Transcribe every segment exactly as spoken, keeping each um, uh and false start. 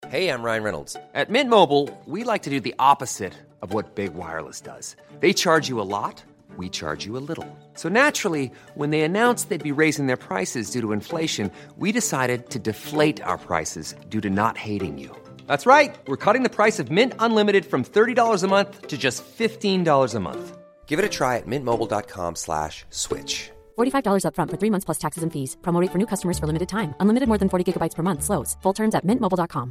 Hey, I'm Ryan Reynolds. At Mint Mobile, we like to do the opposite of what Big Wireless does. They charge you a lot, we charge you a little. So naturally, when they announced they'd be raising their prices due to inflation, we decided to deflate our prices due to not hating you. That's right. We're cutting the price of Mint Unlimited from thirty dollars a month to just fifteen dollars a month. Give it a try at mintmobile.com slash switch. forty-five dollars up front for three months plus taxes and fees. Promo rate for new customers for limited time. Unlimited more than forty gigabytes per month. Slows full terms at mint mobile dot com.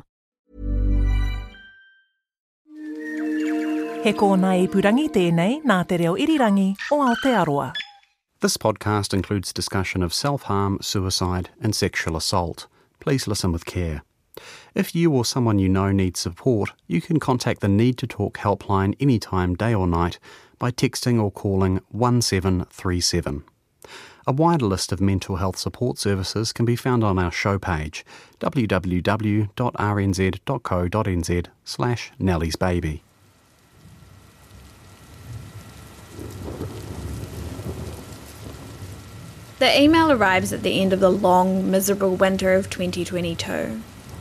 He kōna ipurangi tēnei nā te reo irirangi o Aotearoa. This podcast includes discussion of self-harm, suicide and sexual assault. Please listen with care. If you or someone you know needs support, you can contact the Need to Talk helpline anytime, day or night, by texting or calling one seven three seven. A wider list of mental health support services can be found on our show page, w w w dot r n z dot co dot n z slash Nellie's Baby. The email arrives at the end of the long, miserable winter of twenty twenty-two.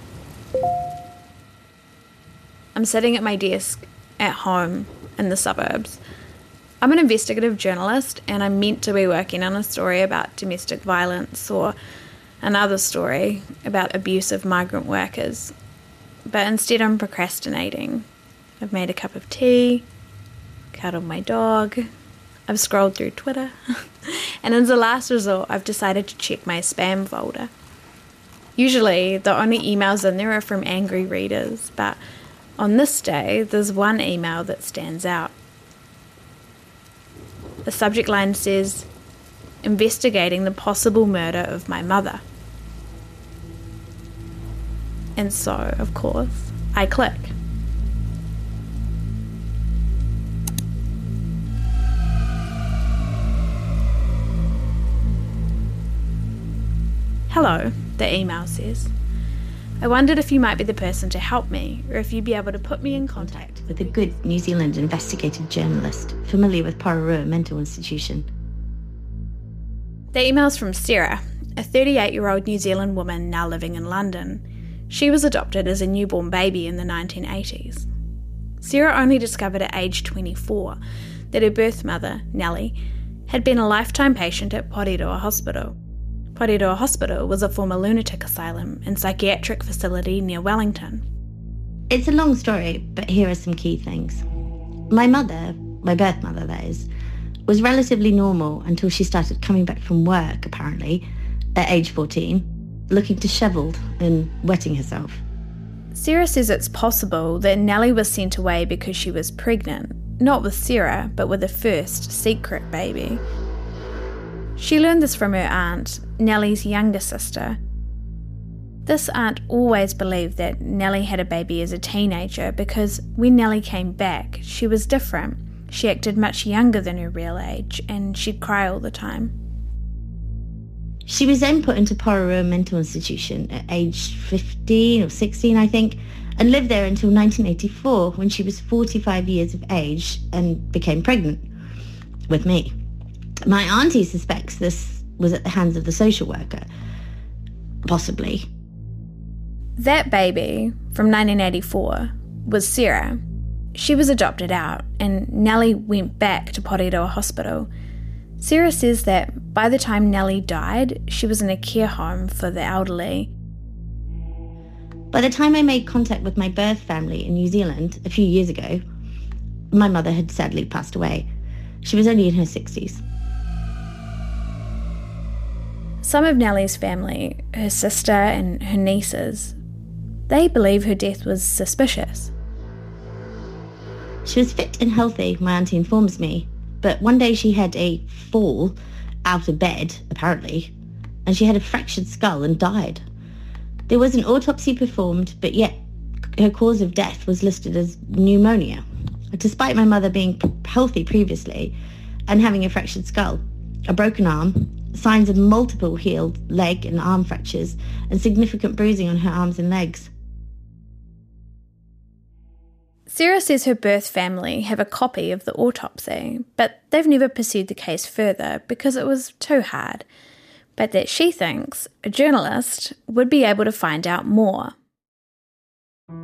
I'm sitting at my desk at home in the suburbs. I'm an investigative journalist and I'm meant to be working on a story about domestic violence or another story about abuse of migrant workers. But instead I'm procrastinating. I've made a cup of tea, cuddled my dog, I've scrolled through Twitter, and as a last resort, I've decided to check my spam folder. Usually, the only emails in there are from angry readers, but on this day, there's one email that stands out. The subject line says, "Investigating the possible murder of my mother." And so, of course, I click. Hello, the email says. I wondered if you might be the person to help me, or if you'd be able to put me in contact with a good New Zealand investigative journalist familiar with Pararua Mental Institution. The email's from Sarah, a thirty-eight-year-old New Zealand woman now living in London. She was adopted as a newborn baby in the nineteen eighties. Sarah only discovered at age twenty-four that her birth mother, Nellie, had been a lifetime patient at Porirua Hospital. Porirua Hospital was a former lunatic asylum and psychiatric facility near Wellington. It's a long story, but here are some key things. My mother, my birth mother that is, was relatively normal until she started coming back from work, apparently, at age fourteen, looking dishevelled and wetting herself. Sarah says it's possible that Nellie was sent away because she was pregnant, not with Sarah, but with a first secret baby. She learned this from her aunt, Nellie's younger sister. This aunt always believed that Nellie had a baby as a teenager because when Nellie came back, she was different. She acted much younger than her real age, and she'd cry all the time. She was then put into Pararua Mental Institution at age fifteen or sixteen, I think, and lived there until nineteen eighty-four, when she was forty-five years of age and became pregnant with me. My auntie suspects this was at the hands of the social worker. Possibly. That baby, from nineteen eighty-four, was Sarah. She was adopted out, and Nellie went back to Porirua Hospital. Sarah says that by the time Nellie died, she was in a care home for the elderly. By the time I made contact with my birth family in New Zealand a few years ago, my mother had sadly passed away. She was only in her sixties. Some of Nellie's family, her sister and her nieces, they believe her death was suspicious. She was fit and healthy, my auntie informs me, but one day she had a fall out of bed, apparently, and she had a fractured skull and died. There was an autopsy performed, but yet her cause of death was listed as pneumonia, despite my mother being healthy previously and having a fractured skull, a broken arm, signs of multiple healed leg and arm fractures, and significant bruising on her arms and legs. Sarah says her birth family have a copy of the autopsy, but they've never pursued the case further because it was too hard, but that she thinks a journalist would be able to find out more.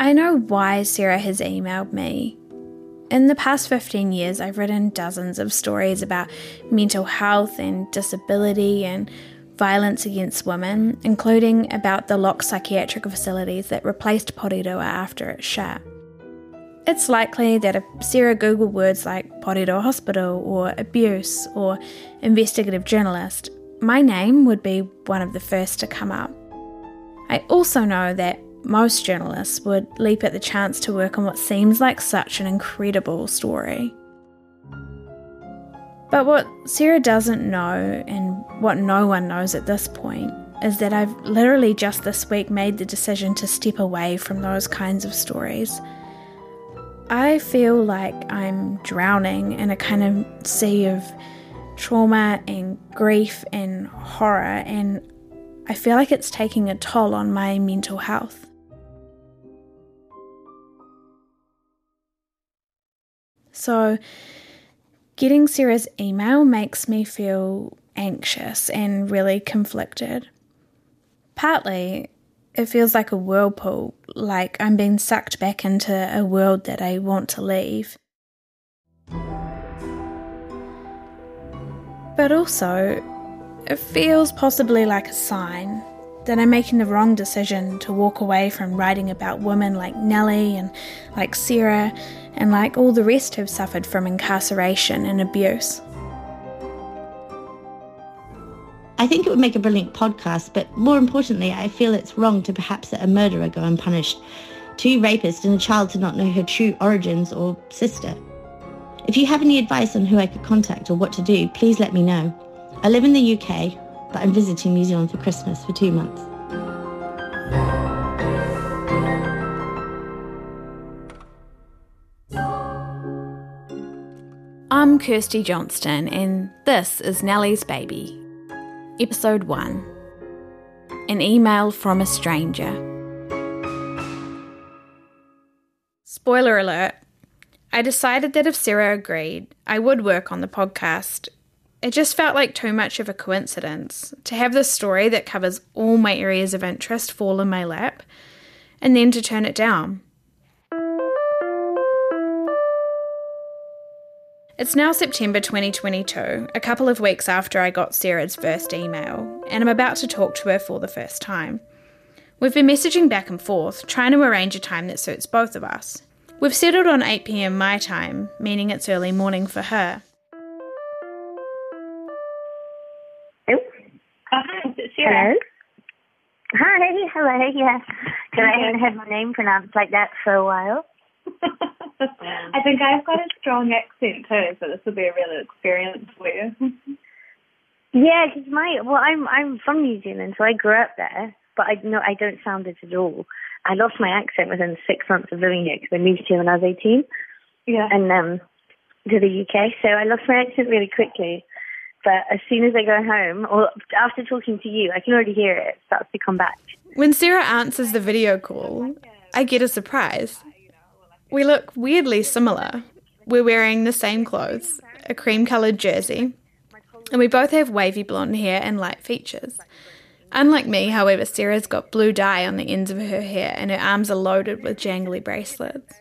I know why Sarah has emailed me. In the past fifteen years, I've written dozens of stories about mental health and disability and violence against women, including about the locked psychiatric facilities that replaced Porirua after it shut. It's likely that if Sarah Googled words like Porirua Hospital or abuse or investigative journalist, my name would be one of the first to come up. I also know that most journalists would leap at the chance to work on what seems like such an incredible story. But what Sarah doesn't know, and what no one knows at this point, is that I've literally just this week made the decision to step away from those kinds of stories. I feel like I'm drowning in a kind of sea of trauma and grief and horror, and I feel like it's taking a toll on my mental health. So, getting Sarah's email makes me feel anxious and really conflicted. Partly, it feels like a whirlpool, like I'm being sucked back into a world that I want to leave. But also, it feels possibly like a sign that I'm making the wrong decision to walk away from writing about women like Nellie and like Sarah and like all the rest who've suffered from incarceration and abuse. I think it would make a brilliant podcast, but more importantly, I feel it's wrong to perhaps let a murderer go unpunished, two rapists and a child to not know her true origins or sister. If you have any advice on who I could contact or what to do, please let me know. I live in the U K, but I'm visiting New Zealand for Christmas for two months. I'm Kirsty Johnston, and this is Nellie's Baby. Episode one. An Email from a Stranger. Spoiler alert. I decided that if Sarah agreed, I would work on the podcast. It just felt like too much of a coincidence to have this story that covers all my areas of interest fall in my lap, and then to turn it down. It's now September twenty twenty-two, a couple of weeks after I got Sarah's first email, and I'm about to talk to her for the first time. We've been messaging back and forth, trying to arrange a time that suits both of us. We've settled on eight p.m. my time, meaning it's early morning for her. Oh, hi, it's Sarah. Hello. Hi, hello, yeah. Because I haven't had my name pronounced like that for a while. I think I've got a strong accent too, so this will be a real experience for you. Yeah, because my well, I'm I'm from New Zealand, so I grew up there, but I no, I don't sound it at all. I lost my accent within six months of living here because I moved here when I was eighteen. Yeah, and um, to the U K, so I lost my accent really quickly. But as soon as I go home, or after talking to you, I can already hear it. It starts to come back. When Sarah answers the video call, I get a surprise. We look weirdly similar. We're wearing the same clothes, a cream-coloured jersey, and we both have wavy blonde hair and light features. Unlike me, however, Sarah's got blue dye on the ends of her hair and her arms are loaded with jangly bracelets.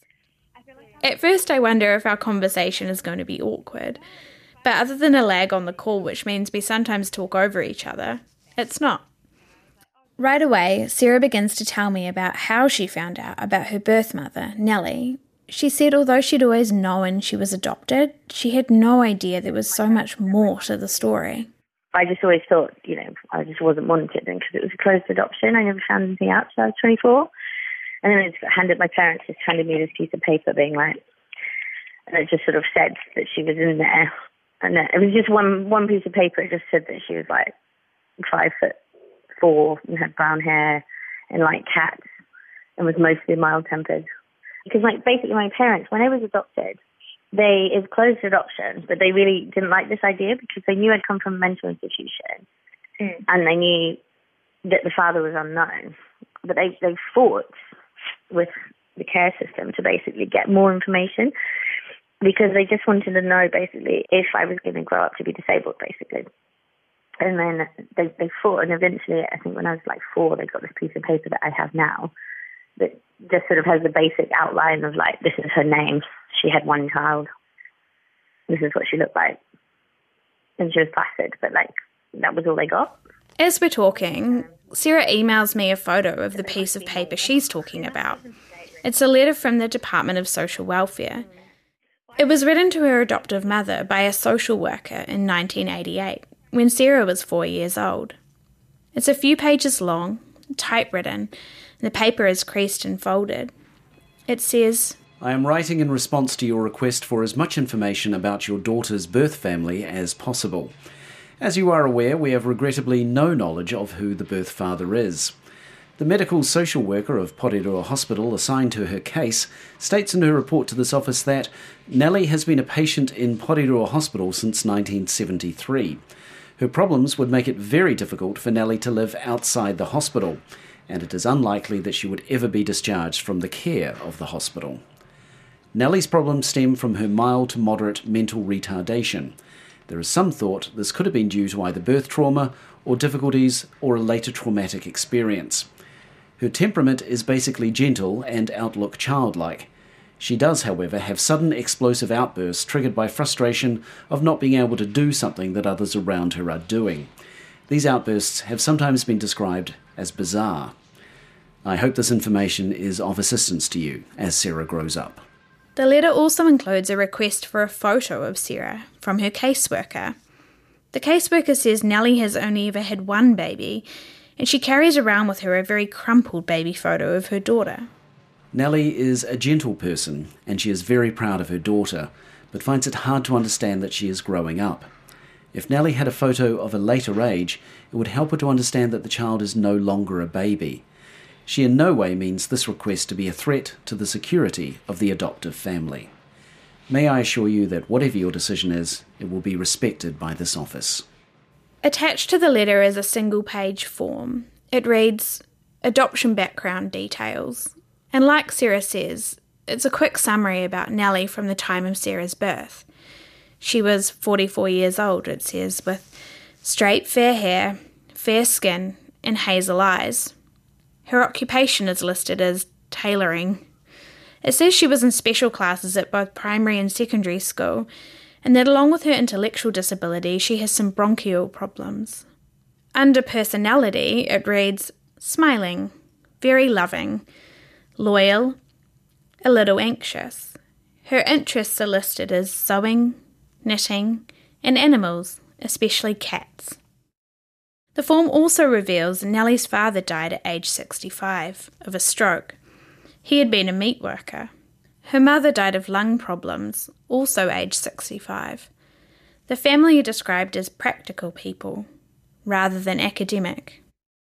At first I wonder if our conversation is going to be awkward, but other than a lag on the call, which means we sometimes talk over each other, it's not. Right away, Sarah begins to tell me about how she found out about her birth mother, Nellie. She said although she'd always known she was adopted, she had no idea there was so much more to the story. I just always thought, you know, I just wasn't wanted, and because it was a closed adoption, I never found anything out until I was twenty-four. And then I just handed, my parents just handed me this piece of paper being like, and it just sort of said that she was in there. And it was just one, one piece of paper. It just said that she was like five foot four and had brown hair and like cats and was mostly mild-tempered. Because like basically my parents, when I was adopted, they, it was closed adoption, but they really didn't like this idea because they knew I'd come from a mental institution mm. and they knew that the father was unknown. But they, they fought with the care system to basically get more information because they just wanted to know basically if I was going to grow up to be disabled, basically. And then they, they fought, and eventually, I think when I was like four, they got this piece of paper that I have now, that just sort of has the basic outline of, like, this is her name. She had one child. This is what she looked like. And she was placid, but, like, that was all they got. As we're talking, Sarah emails me a photo of the piece of paper she's talking about. It's a letter from the Department of Social Welfare. It was written to her adoptive mother by a social worker in nineteen eighty-eight, when Sarah was four years old. It's a few pages long, typewritten, and the paper is creased and folded. It says, I am writing in response to your request for as much information about your daughter's birth family as possible. As you are aware, we have regrettably no knowledge of who the birth father is. The medical social worker of Porirua Hospital assigned to her case states in her report to this office that Nellie has been a patient in Porirua Hospital since nineteen seventy-three. Her problems would make it very difficult for Nellie to live outside the hospital, and it is unlikely that she would ever be discharged from the care of the hospital. Nellie's problems stem from her mild to moderate mental retardation. There is some thought this could have been due to either birth trauma or difficulties or a later traumatic experience. Her temperament is basically gentle and outlook childlike. She does, however, have sudden explosive outbursts triggered by frustration of not being able to do something that others around her are doing. These outbursts have sometimes been described as bizarre. I hope this information is of assistance to you as Sarah grows up. The letter also includes a request for a photo of Sarah from her caseworker. The caseworker says Nellie has only ever had one baby, and she carries around with her a very crumpled baby photo of her daughter. Nellie is a gentle person, and she is very proud of her daughter, but finds it hard to understand that she is growing up. If Nellie had a photo of a later age, it would help her to understand that the child is no longer a baby. She in no way means this request to be a threat to the security of the adoptive family. May I assure you that whatever your decision is, it will be respected by this office. Attached to the letter is a single-page form. It reads, Adoption background details. And like Sarah says, it's a quick summary about Nellie from the time of Sarah's birth. She was forty-four years old, it says, with straight fair hair, fair skin, and hazel eyes. Her occupation is listed as tailoring. It says she was in special classes at both primary and secondary school, and that along with her intellectual disability, she has some bronchial problems. Under personality, it reads, smiling, very loving, loyal, a little anxious. Her interests are listed as sewing, knitting, and animals, especially cats. The form also reveals Nellie's father died at age sixty-five of a stroke. He had been a meat worker. Her mother died of lung problems, also aged sixty-five. The family are described as practical people, rather than academic.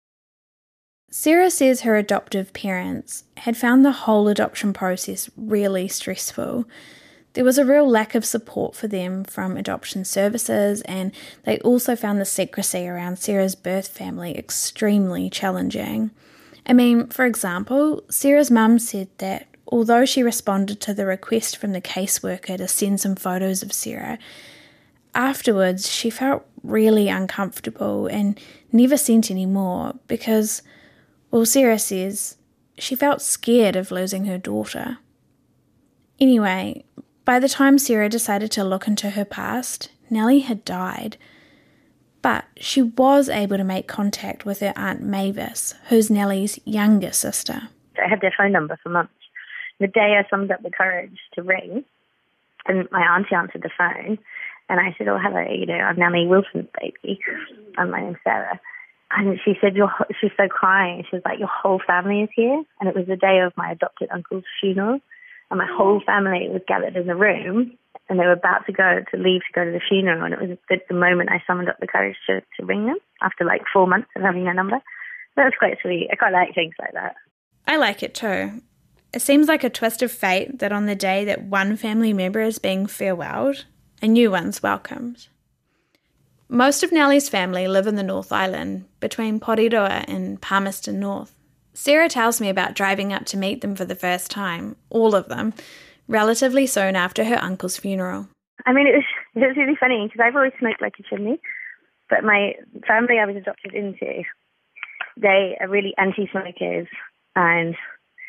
Sarah says her adoptive parents had found the whole adoption process really stressful. There was a real lack of support for them from adoption services, and they also found the secrecy around Sarah's birth family extremely challenging. I mean, for example, Sarah's mum said that although she responded to the request from the caseworker to send some photos of Sarah, afterwards she felt really uncomfortable and never sent any more because, well, Sarah says she felt scared of losing her daughter. Anyway, by the time Sarah decided to look into her past, Nellie had died. But she was able to make contact with her Aunt Mavis, who's Nellie's younger sister. I had their phone number for months. The day I summoned up the courage to ring, and my auntie answered the phone, and I said, oh, hello, you know, I'm Nellie Wilson's baby, and my name's Sarah. And she said, Your, she was so crying, she was like, your whole family is here? And it was the day of my adopted uncle's funeral, and my whole family was gathered in the room, and they were about to go to leave to go to the funeral, and it was the, the moment I summoned up the courage to, to ring them after like four months of having their number. That was quite sweet. I quite like things like that. I like it too. It seems like a twist of fate that on the day that one family member is being farewelled, a new one's welcomed. Most of Nellie's family live in the North Island, between Porirua and Palmerston North. Sarah tells me about driving up to meet them for the first time, all of them, relatively soon after her uncle's funeral. I mean, it was, it was really funny because I've always smoked like a chimney, but my family I was adopted into, they are really anti-smokers, and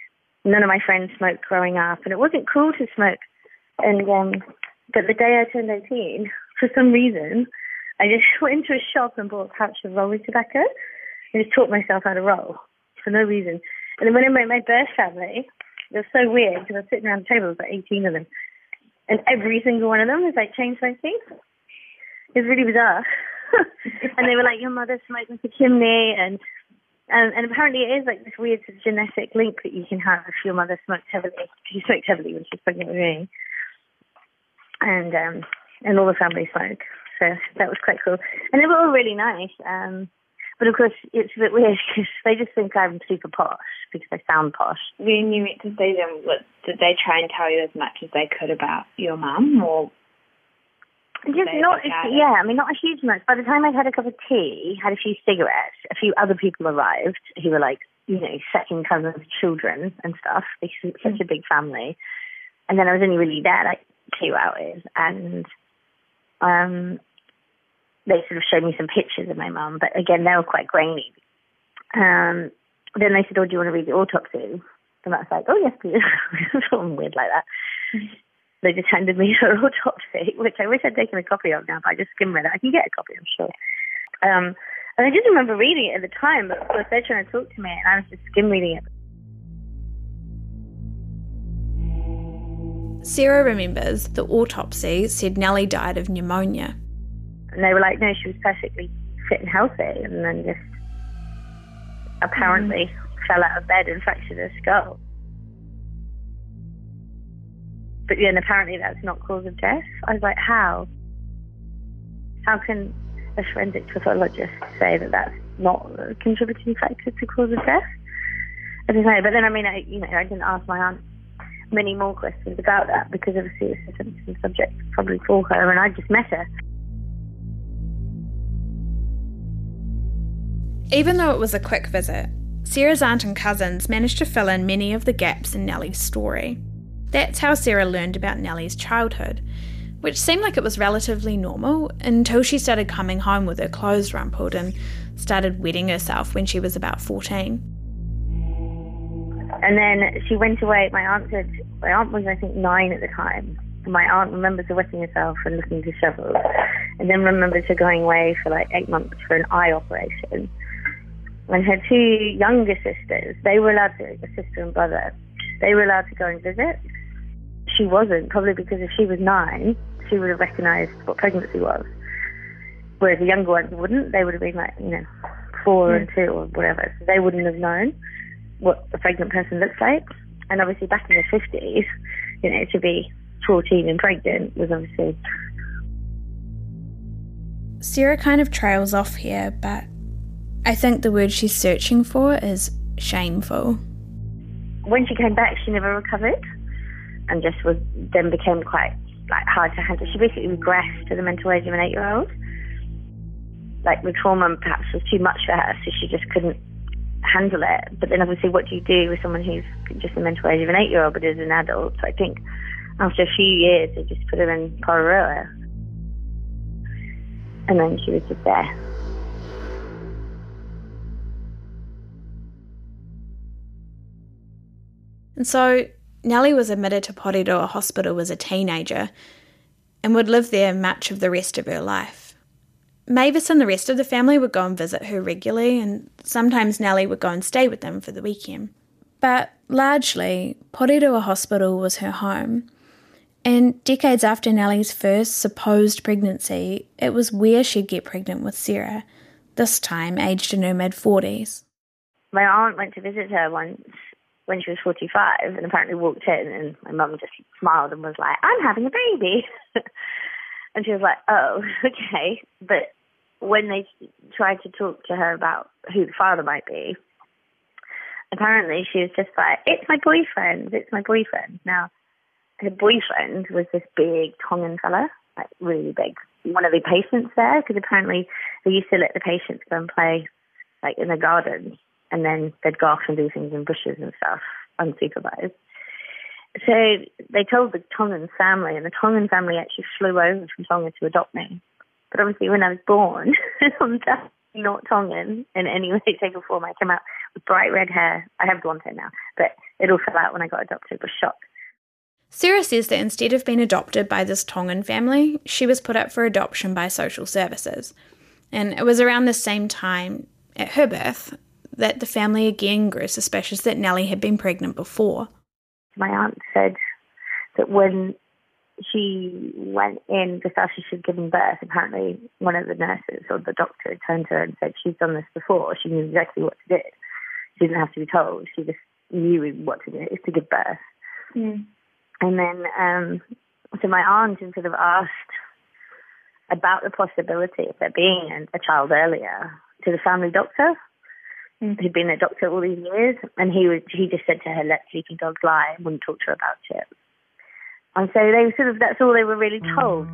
none of my friends smoked growing up, and it wasn't cool to smoke. And um, but the day I turned eighteen, for some reason, I just went into a shop and bought a pouch of rolling tobacco and just taught myself how to roll for no reason. And then when I made my birth family, it was so weird because I was sitting around the table, there was like eighteen of them, and every single one of them was like chain smoking. It was really bizarre. And they were like, your mother smoked with a chimney, and Um, and apparently it is like this weird sort of genetic link that you can have if your mother smoked heavily. She smoked heavily when she was pregnant with me. And um, and all the family smoke. So that was quite cool. And they were all really nice. Um, but of course, it's a bit weird because they just think I'm super posh because I sound posh. When you went to see them, what, did they try and tell you as much as they could about your mum, or... Just not, yeah, I mean, not a huge amount. By the time I'd had a cup of tea, had a few cigarettes, a few other people arrived who were like, you know, second cousins, children and stuff, because it's such a big family. And then I was only really there like two hours, and um, they sort of showed me some pictures of my mum, but again, they were quite grainy. Um, then they said, oh, do you want to read the autopsy? And I was like, oh, yes, please. Something weird like that. They just handed me her autopsy, which I wish I'd taken a copy of now, but I just skimmed read it. I can get a copy, I'm sure. Um, and I just remember reading it at the time, but of course they're trying to talk to me, and I was just skim reading it. Sarah remembers the autopsy said Nellie died of pneumonia. And they were like, no, she was perfectly fit and healthy, and then just apparently mm. fell out of bed and fractured her skull. But then apparently that's not cause of death. I was like, how? How can a forensic pathologist say that that's not a contributing factor to cause of death? I don't know. But then, I mean, I, you know, I didn't ask my aunt many more questions about that because obviously it's a sensitive subject probably for her, and I just met her. Even though it was a quick visit, Sarah's aunt and cousins managed to fill in many of the gaps in Nellie's story. That's how Sarah learned about Nellie's childhood, which seemed like it was relatively normal until she started coming home with her clothes rumpled and started wetting herself when she was about fourteen. And then she went away. My aunt said, my aunt was I think nine at the time, and my aunt remembers her wetting herself and looking to shovels, and then remembers her going away for like eight months for an eye operation. And her two younger sisters, they were allowed to, a sister and brother, they were allowed to go and visit. She wasn't, probably because if she was nine, she would have recognised what pregnancy was. Whereas the younger ones wouldn't. They would have been like, you know, four mm. and two or whatever. So they wouldn't have known what a pregnant person looks like. And obviously back in the fifties, you know, to be fourteen and pregnant was obviously... Sarah kind of trails off here, but I think the word she's searching for is shameful. When she came back, she never recovered. And just was then became quite like hard to handle. She basically regressed to the mental age of an eight-year-old. Like the trauma perhaps was too much for her, so she just couldn't handle it. But then obviously, what do you do with someone who's just the mental age of an eight-year-old but is an adult? So I think after a few years, they just put her in Pororoa, and then she was just there. And so Nellie was admitted to Porirua Hospital as a teenager and would live there much of the rest of her life. Mavis and the rest of the family would go and visit her regularly, and sometimes Nellie would go and stay with them for the weekend. But largely, Porirua Hospital was her home, and decades after Nellie's first supposed pregnancy, it was where she'd get pregnant with Sarah, this time aged in her mid-forties. My aunt went to visit her once when she was forty-five, and apparently walked in, and my mum just smiled and was like, I'm having a baby. And she was like, oh, okay. But when they tried to talk to her about who the father might be, apparently she was just like, it's my boyfriend, it's my boyfriend. Now, her boyfriend was this big Tongan fella, like really big. One of the patients there, because apparently they used to let the patients go and play like in the garden, and then they'd go off and do things in bushes and stuff, unsupervised. So they told the Tongan family, and the Tongan family actually flew over from Tonga to adopt me. But obviously when I was born, I'm definitely not Tongan in any way, shape or form. I came out with bright red hair. I have blonde hair now, but it all fell out when I got adopted was shock. Sarah says that instead of being adopted by this Tongan family, she was put up for adoption by social services. And it was around the same time, at her birth, that the family again grew suspicious that Nellie had been pregnant before. My aunt said that when she went in just after she'd given birth, apparently one of the nurses or the doctor turned to her and said, she's done this before. She knew exactly what to do. She didn't have to be told. She just knew what to do, is to give birth. Mm. And then, um, so my aunt sort of asked about the possibility of there being a, a child earlier to the family doctor, mm. who'd been a doctor all these years, and he was, he just said to her, let sleeping dogs lie, and wouldn't talk to her about it. And so they sort of, that's all they were really told.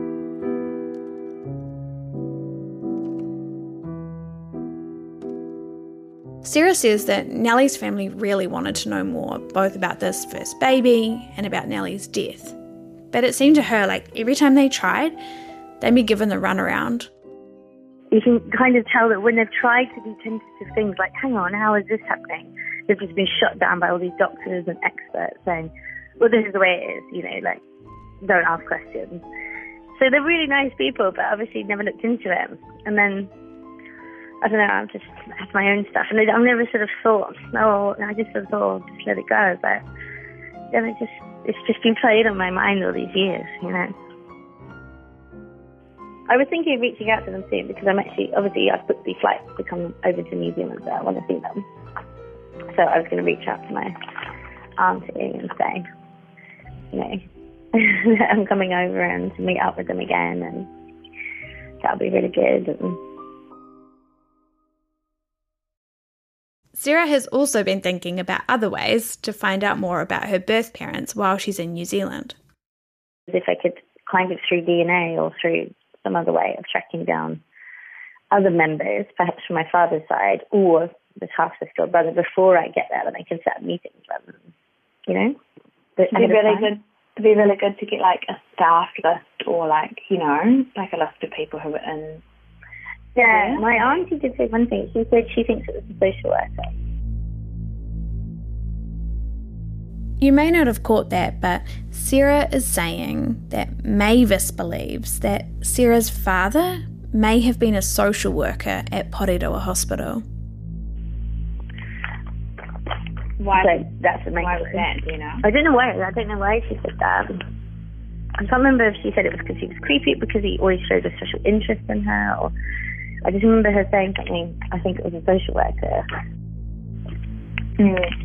Sarah says that Nellie's family really wanted to know more, both about this first baby and about Nellie's death. But it seemed to her like every time they tried, they'd be given the runaround. You can kind of tell that when they've tried to do tentative things like, hang on, how is this happening? They've just been shut down by all these doctors and experts saying, well, this is the way it is, you know, like, don't ask questions. So they're really nice people, but obviously never looked into it. And then, I don't know, I've just had my own stuff. And I've never sort of thought, no, I just sort of thought, just let it go. But then it just, it's just been played on my mind all these years, you know. I was thinking of reaching out to them soon because I'm actually, obviously, I've booked these flights to come over to New Zealand, so I want to see them. So I was going to reach out to my auntie and say, you know, I'm coming over and to meet up with them again, and that'll be really good. And Sarah has also been thinking about other ways to find out more about her birth parents while she's in New Zealand. If I could kind of through D N A or through some other way of tracking down other members, perhaps from my father's side, or this half-sister or brother, before I get there, then I can set up meetings rather than, you know. It'd be really good. It'd be really good to get like a staff list, or like, you know, like a list of people who are in. Yeah, my auntie did say one thing. She said she thinks it was a social worker. You may not have caught that, but Sarah is saying that Mavis believes that Sarah's father may have been a social worker at Porirua Hospital. Why? So that's amazing. Why was that? Do you know? I don't know why. I don't know why she said that. I can't remember if she said it was because he was creepy, because he always showed a special interest in her, or I just remember her saying something. I think it was a social worker. Mm.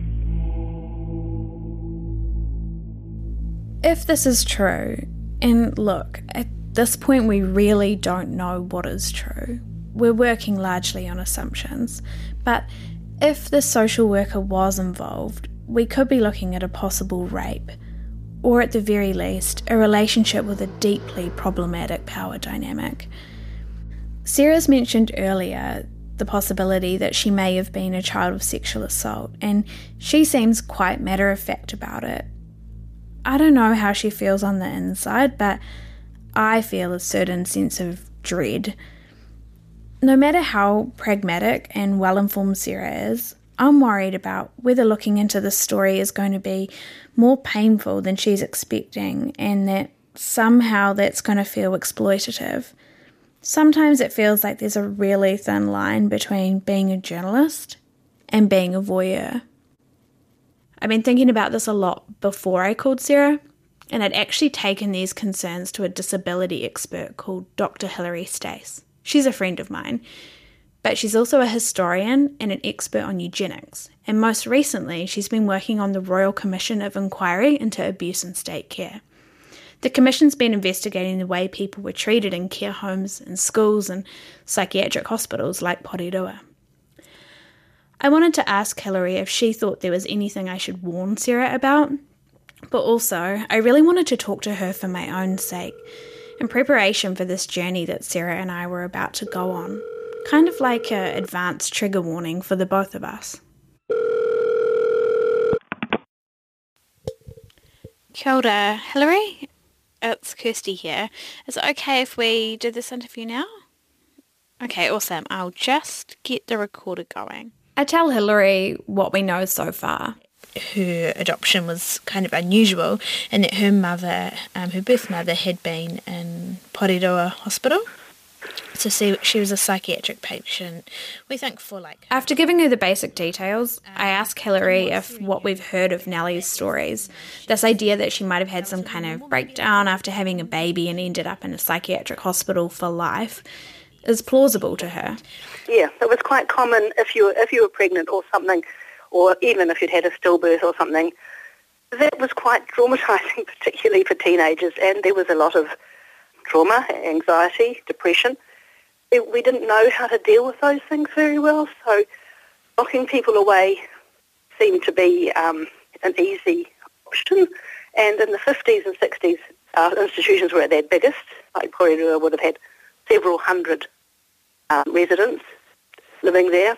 If this is true, and look, at this point we really don't know what is true. We're working largely on assumptions, but if the social worker was involved, we could be looking at a possible rape, or at the very least, a relationship with a deeply problematic power dynamic. Sarah's mentioned earlier the possibility that she may have been a child of sexual assault, and she seems quite matter-of-fact about it. I don't know how she feels on the inside, but I feel a certain sense of dread. No matter how pragmatic and well-informed Sarah is, I'm worried about whether looking into this story is going to be more painful than she's expecting, and that somehow that's going to feel exploitative. Sometimes it feels like there's a really thin line between being a journalist and being a voyeur. I've been thinking about this a lot before I called Sarah, and I'd actually taken these concerns to a disability expert called Doctor Hilary Stace. She's a friend of mine, but she's also a historian and an expert on eugenics, and most recently she's been working on the Royal Commission of Inquiry into Abuse in State Care. The Commission's been investigating the way people were treated in care homes and schools and psychiatric hospitals like Porirua. I wanted to ask Hilary if she thought there was anything I should warn Sarah about, but also I really wanted to talk to her for my own sake, in preparation for this journey that Sarah and I were about to go on, kind of like an advanced trigger warning for the both of us. Kia ora, Hilary. It's Kirsty here. Is it okay if we do this interview now? Okay, awesome. I'll just get the recorder going. I tell Hilary what we know so far. her adoption was kind of unusual and that her mother, um, her birth mother, had been in Porirua Hospital. So she, she was a psychiatric patient, we think, for like... After giving her the basic details, I asked Hilary if what we've heard of Nellie's stories, this idea that she might have had some kind of breakdown after having a baby and ended up in a psychiatric hospital for life, is plausible to her. Yeah, it was quite common if you were, if you were pregnant or something, or even if you'd had a stillbirth or something. That was quite traumatising, particularly for teenagers, and there was a lot of trauma, anxiety, depression. We didn't know how to deal with those things very well, so locking people away seemed to be um, an easy option. And in the fifties and sixties, our institutions were at their biggest. Like Porirua would have had several hundred um, residents living there.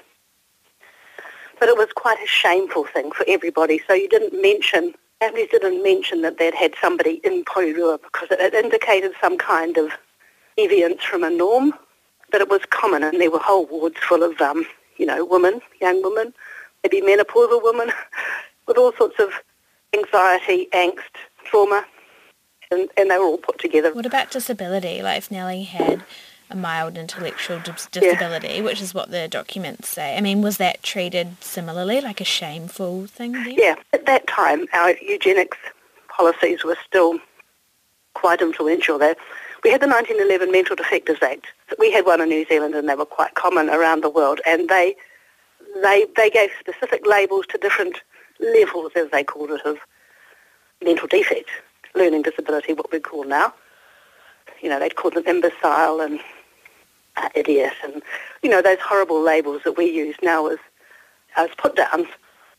But it was quite a shameful thing for everybody, so you didn't mention, families didn't mention that they'd had somebody in Porirua because it, it indicated some kind of deviance from a norm. But it was common, and there were whole wards full of, um, you know, women, young women, maybe menopausal women, with all sorts of anxiety, angst, trauma, and, and they were all put together. What about disability? Like if Nellie had a mild intellectual dis- disability, yeah. which is what the documents say, I mean, was that treated similarly, like a shameful thing then? Yeah, at that time, our eugenics policies were still quite influential there. We had the nineteen eleven Mental Defectives Act. We had one in New Zealand and they were quite common around the world, and they they they gave specific labels to different levels, as they called it, of mental defect, learning disability, what we call now. You know, they'd call them imbecile and uh, idiot and, you know, those horrible labels that we use now as, as put-downs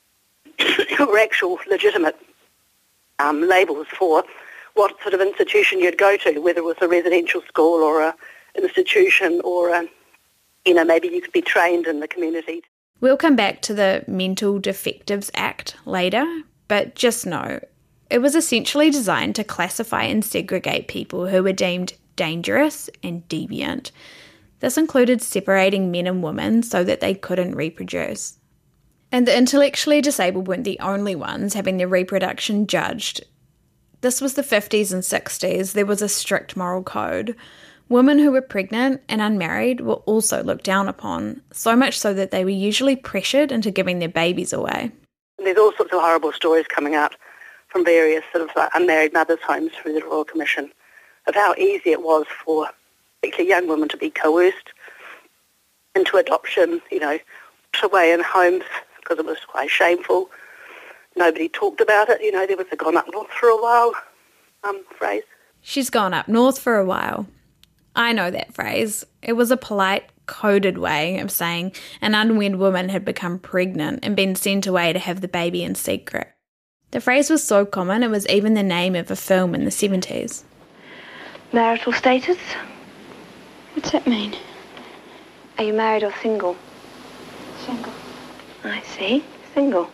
were actual legitimate um, labels for what sort of institution you'd go to, whether it was a residential school or a institution or, a, you know, maybe you could be trained in the community. We'll come back to the Mental Defectives Act later, but just know it was essentially designed to classify and segregate people who were deemed dangerous and deviant. This included separating men and women so that they couldn't reproduce. And the intellectually disabled weren't the only ones having their reproduction judged. This was the fifties and sixties. There was a strict moral code. Women who were pregnant and unmarried were also looked down upon, so much so that they were usually pressured into giving their babies away. There's all sorts of horrible stories coming out from various sort of like unmarried mothers' homes through the Royal Commission of how easy it was for particularly young women to be coerced into adoption, you know, put away in homes because it was quite shameful. Nobody talked about it. You know, there was a gone up north for a while um, phrase. She's gone up north for a while. I know that phrase. It was a polite, coded way of saying an unwed woman had become pregnant and been sent away to have the baby in secret. The phrase was so common it was even the name of a film in the seventies. Marital status? What's that mean? Are you married or single? Single. I see. Single.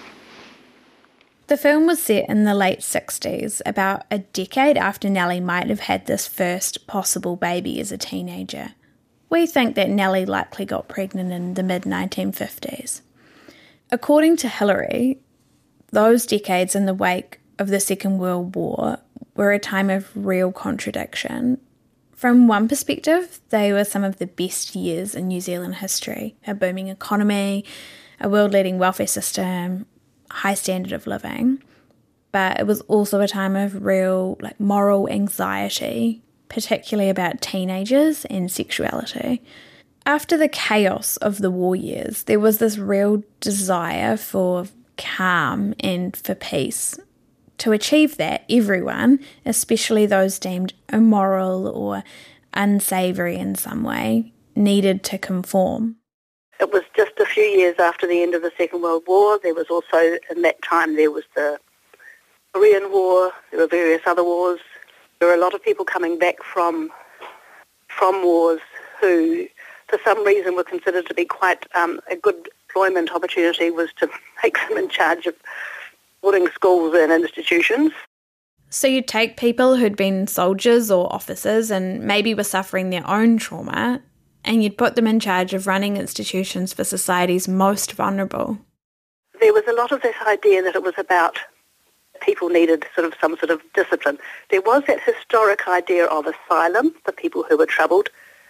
The film was set in the late sixties, about a decade after Nellie might have had this first possible baby as a teenager. We think that Nellie likely got pregnant in the mid nineteen fifties. According to Hilary, those decades in the wake of the Second World War were a time of real contradiction. From one perspective, they were some of the best years in New Zealand history. A booming economy, a world-leading welfare system, high standard of living. But it was also a time of real like moral anxiety, particularly about teenagers and sexuality. After the chaos of the war years, there was this real desire for calm and for peace. To achieve that, everyone, especially those deemed immoral or unsavoury in some way, needed to conform. It was just a few years after the end of the Second World War. There was also, in that time, there was the Korean War, there were various other wars. There were a lot of people coming back from from wars who, for some reason, were considered to be quite um, a good employment opportunity was to make them in charge of building schools and institutions. So you'd take people who'd been soldiers or officers and maybe were suffering their own trauma, and you'd put them in charge of running institutions for society's most vulnerable. there was a lot of this idea that it was about people needed sort of some sort of discipline. There was that historic idea of asylum for people who were troubled.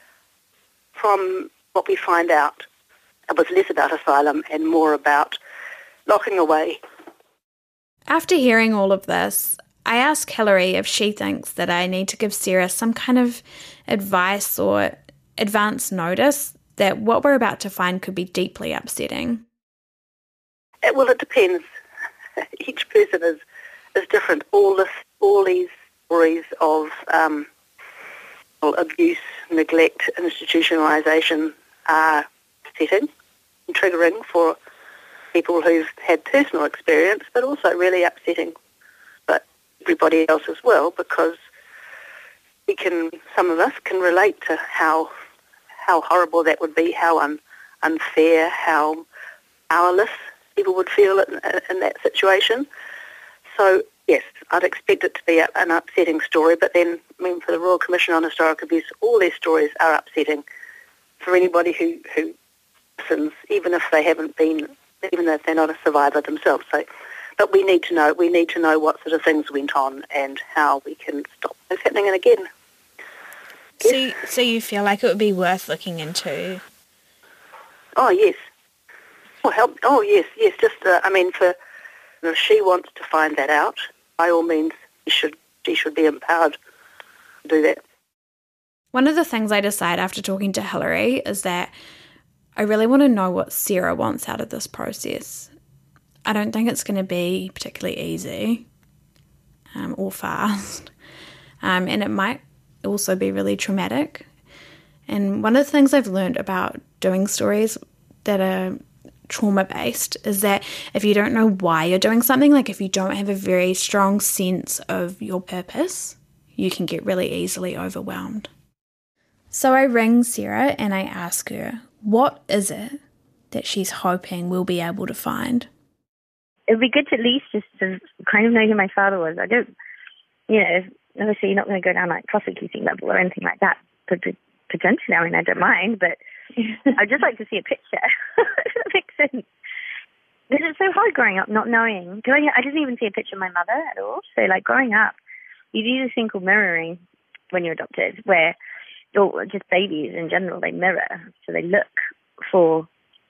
From what we find out, it was less about asylum and more about locking away. After hearing all of this, I asked Hilary if she thinks that I need to give Sarah some kind of advice or advance notice that what we're about to find could be deeply upsetting. It, well, it depends. Each person is, is different. All this, all these stories of um, well, abuse, neglect, institutionalisation are upsetting and triggering for people who've had personal experience, but also really upsetting for everybody else as well, because we can, some of us can relate to how how horrible that would be, how un, unfair, how powerless people would feel in, in that situation. So, yes, I'd expect it to be a, an upsetting story, but then, I mean, for the Royal Commission on Historic Abuse, all their stories are upsetting for anybody who, who listens, even if they haven't been, even if they're not a survivor themselves. So, but we need to know, we need to know what sort of things went on and how we can stop this happening again. So, you, so you feel like it would be worth looking into? Oh, yes. Oh, help. Oh, yes, yes. Just, uh, I mean, for if she wants to find that out, by all means, she should, she should be empowered to do that. One of the things I decide after talking to Hilary is that I really want to know what Sarah wants out of this process. I don't think it's going to be particularly easy um, or fast, um, and it might also be really traumatic. And one of the things I've learned about doing stories that are trauma-based is that if you don't know why you're doing something, like if you don't have a very strong sense of your purpose, you can get really easily overwhelmed. So I ring Sarah and I ask her, what is it that she's hoping we'll be able to find? It would be good to at least just to kind of know who my father was. I don't, you know, obviously you're not going to go down like prosecuting level or anything like that, but potentially, I mean, I don't mind, but I'd just like to see a picture. If that makes sense. This is so hard growing up, not knowing. Growing up, I didn't even see a picture of my mother at all. So, like, growing up, you do this thing called mirroring when you're adopted, where, or just babies in general, they mirror. So they look for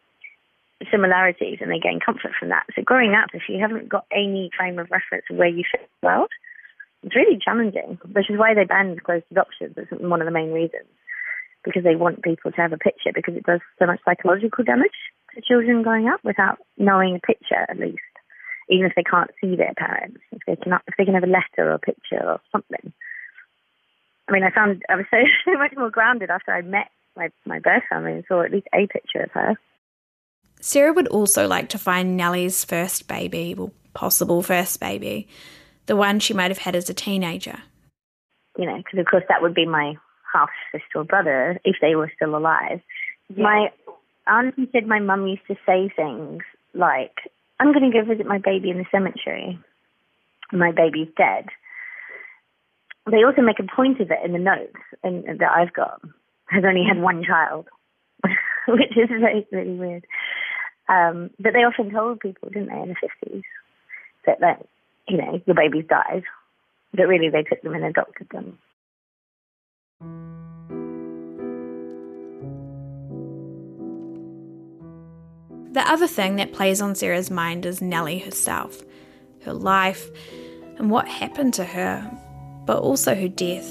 similarities and they gain comfort from that. So growing up, if you haven't got any frame of reference of where you fit in the world, it's really challenging, which is why they banned closed adoptions. That's one of the main reasons, because they want people to have a picture, because it does so much psychological damage to children growing up without knowing a picture, at least, even if they can't see their parents, if they can, if they can have a letter or a picture or something. I mean, I found I was so, so much more grounded after I met my, my birth family and saw at least a picture of her. Sarah would also like to find Nellie's first baby, or possible first baby, the one she might have had as a teenager. You know, because of course that would be my half sister or brother if they were still alive. Yeah. My auntie said my mum used to say things like, I'm going to go visit my baby in the cemetery. My baby's dead. They also make a point of it in the notes and, that I've got. Has only had one child, which is very, really weird. Um, but they often told people, didn't they, in the fifties, that, that, you know, your baby's died. But really they took them and adopted them. The other thing that plays on Sarah's mind is Nellie herself, her life, and what happened to her, but also her death.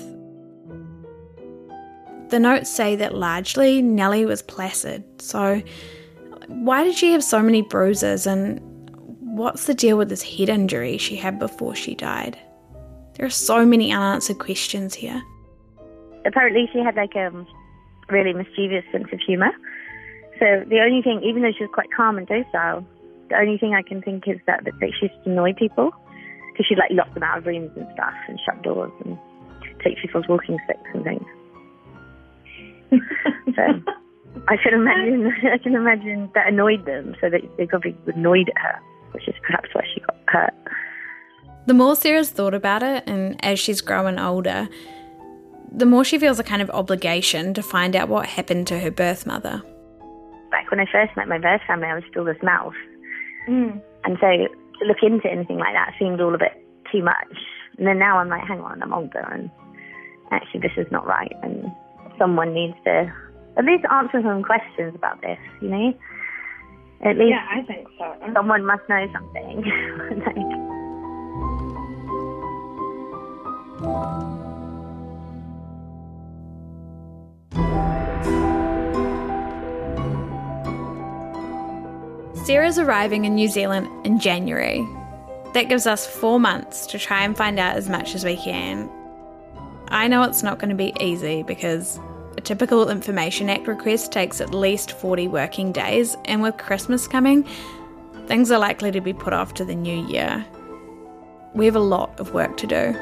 The notes say that largely Nellie was placid, so why did she have so many bruises, and what's the deal with this head injury she had before she died? There are so many unanswered questions here. Apparently she had like a really mischievous sense of humour. So the only thing, even though she was quite calm and docile, the only thing I can think is that, that she used to annoy people, because she'd like lock them out of rooms and stuff and shut doors and take people's walking sticks and things. So I can imagine, I can imagine that annoyed them, so that they probably annoyed at her, which is perhaps why she got hurt. The more Sarah's thought about it, and as she's growing older, the more she feels a kind of obligation to find out what happened to her birth mother. Back when I first met my birth family, I was still this mouse. Mm. And so to look into anything like that seemed all a bit too much. And then now I'm like, hang on, I'm older, and actually this is not right, and someone needs to at least answer some questions about this, you know? At least yeah, I think so. Someone must know something. Like, Sarah's arriving in New Zealand in January. That gives us four months to try and find out as much as we can. I know it's not going to be easy because a typical Information Act request takes at least forty working days, and with Christmas coming, things are likely to be put off to the new year. We have a lot of work to do.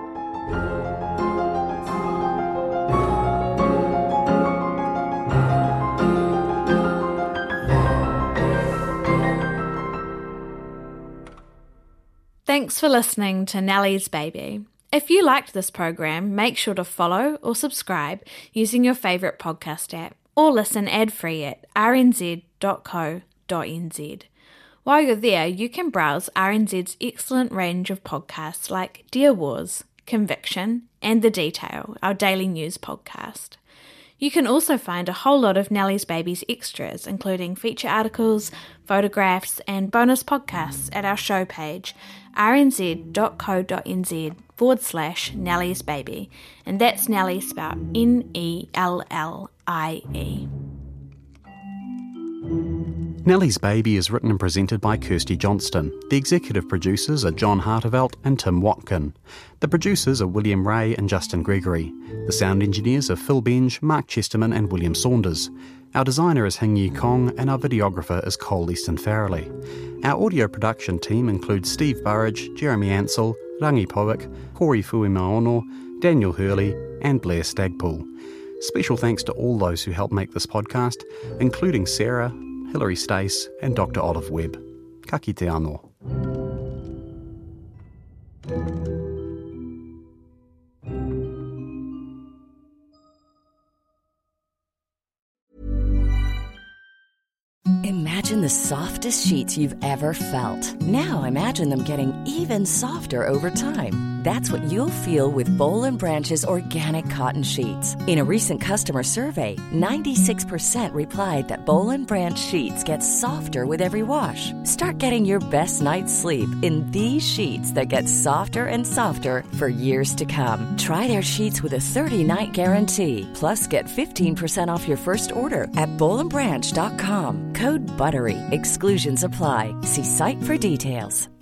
Thanks for listening to Nellie's Baby. If you liked this program, make sure to follow or subscribe using your favourite podcast app, or listen ad-free at r n z dot co dot n z. While you're there, you can browse R N Z's excellent range of podcasts like Dear Wars, Conviction, and The Detail, our daily news podcast. You can also find a whole lot of Nellie's Baby's extras, including feature articles, photographs, and bonus podcasts at our show page, r n z dot co dot n z forward slash Nellie's Baby, and that's Nellie spelled N E L L I E. Nellie's Baby is written and presented by Kirsty Johnston. The executive producers are John Hartevelt and Tim Watkin. The producers are William Ray and Justin Gregory. The sound engineers are Phil Benge, Mark Chesterman and William Saunders. Our designer is Hing Yi Kong and our videographer is Cole Easton Farrelly. Our audio production team includes Steve Burridge, Jeremy Ansell, Rangi Powick, Corey Fuimaono, Daniel Hurley and Blair Stagpool. Special thanks to all those who helped make this podcast, including Sarah, Hilary Stace and Doctor Olive Webb. Ka kite anō. Imagine the softest sheets you've ever felt. Now imagine them getting even softer over time. That's what you'll feel with Boll and Branch's organic cotton sheets. In a recent customer survey, ninety-six percent replied that Boll and Branch sheets get softer with every wash. Start getting your best night's sleep in these sheets that get softer and softer for years to come. Try their sheets with a thirty-night guarantee. Plus, get fifteen percent off your first order at boll and branch dot com. Code BUTTERY. Exclusions apply. See site for details.